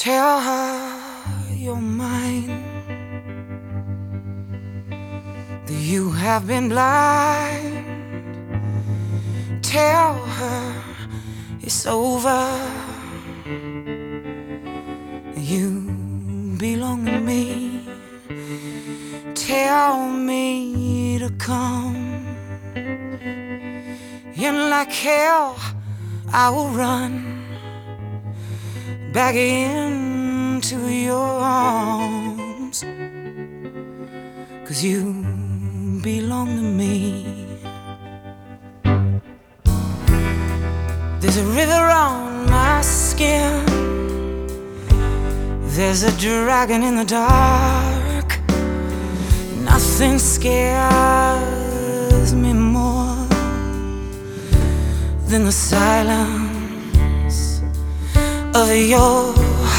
Tell her you're mine, that you have been blind. Tell her it's over, you belong to me. Tell me to come, and like hell I will run back into your arms, 'cause you belong to me. There's a river on my skin, there's a dragon in the dark. Nothing scares me more than the silence of your